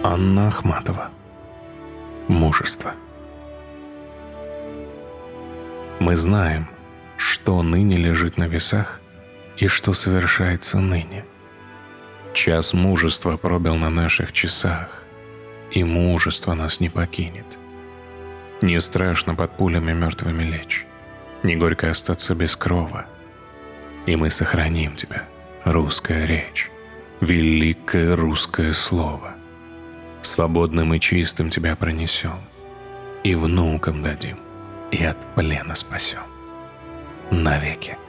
Анна Ахматова. Мужество. Мы знаем, что ныне лежит на весах и что совершается ныне. Час мужества пробил на наших часах, и мужество нас не покинет. Не страшно под пулями мертвыми лечь, не горько остаться без крова. И мы сохраним тебя, русская речь, великое русское слово. Свободным и чистым тебя пронесем, и внукам дадим, и от плена спасем. Навеки.